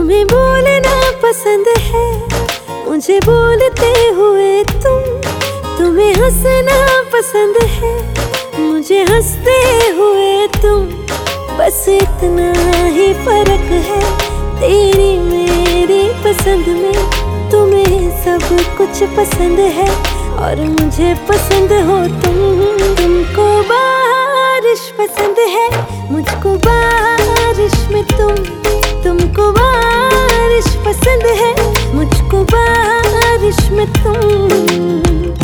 तुम्हें बोलना पसंद है, मुझे बोलते हुए तुम्हें हंसना पसंद है, मुझे हंसते हुए तुम। बस इतना ही फर्क है तेरी मेरी पसंद में। तुम्हें सब कुछ पसंद है और मुझे पसंद हो तुम। तुमको बारिश पसंद है, मुझको बारिश में तुमको बारिश पसंद है, मुझको बारिश में तुम।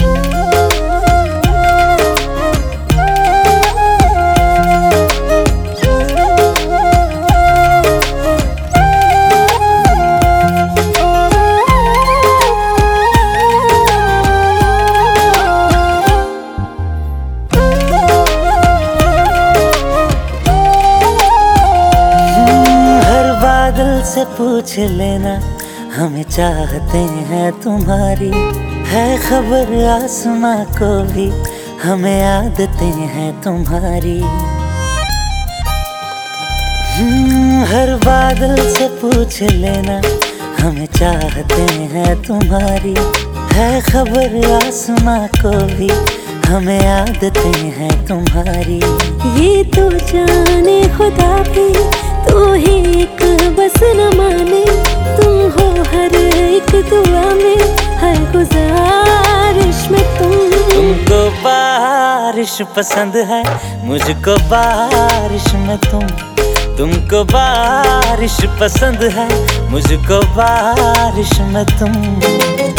दिल से पूछ लेना, हमें चाहते हैं तुम्हारी। है खबर आसमां को भी, हमें आदतें हैं तुम्हारी। हर बादल से पूछ लेना, हमें चाहते हैं तुम्हारी। है खबर आसमां को भी, हमें आदतें हैं तुम्हारी। ये तो जाने खुदा भी, तू ही एक बस न माने। तुम हो हर एक दुआ में, हर गुजारिश में तुमको बारिश पसंद है, मुझको बारिश में तुमको बारिश पसंद है, मुझको बारिश में तुम।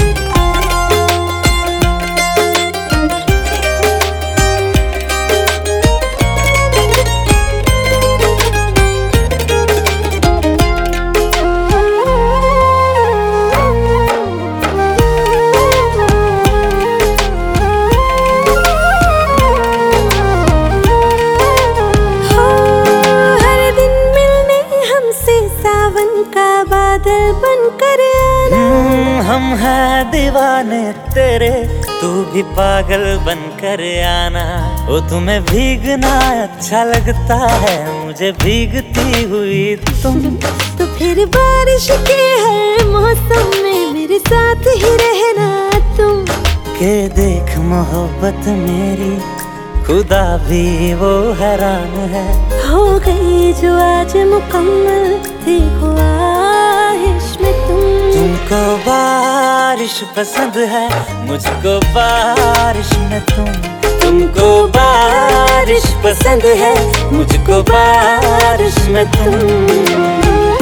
बादल बनकर आना। हम हैं दीवाने तेरे, तू भी पागल बनकर आना। ओ तुम्हें भीगना अच्छा लगता है, मुझे भीगती हुई तुम। तो फिर बारिश के हर मौसम में मेरे साथ ही रहना तुम। के देख मोहब्बत मेरी, खुदा भी वो हैरान है। हो गई जो आज मुकम्मल, देखो आहिश में तुमको बारिश पसंद है, मुझको बारिश में तुमको बारिश पसंद है, मुझको बारिश में तुम।